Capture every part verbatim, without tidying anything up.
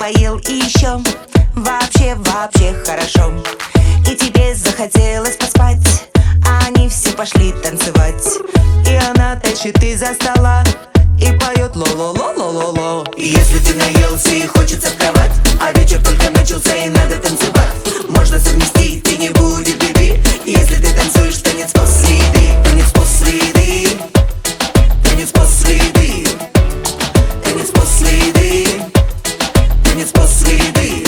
поел и еще вообще, вообще хорошо. И тебе захотелось поспать, а они все пошли танцевать. И она тащит из-за стола и поет ло-ло-ло-ло-ло-ло. Если ты наелся и хочется в кровать, а вечер только начался и надо танцевать, можно совместить и не будет беды. Если ты танцуешь танец после еды, танец после еды, танец после еды, танец после еды, танец после еды.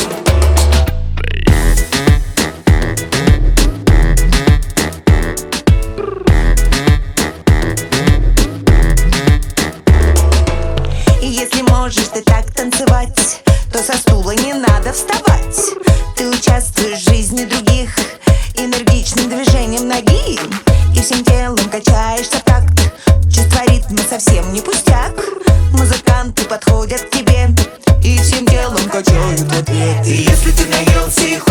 Если можешь ты так танцевать, то со стула не надо вставать. Ты участвуешь в жизни других энергичным движением ноги, и всем телом качаешься в такт. Чувство ритма совсем не пустяк. Музыканты подходят к тебе и всем телом качают в ответ. И если ты наелся и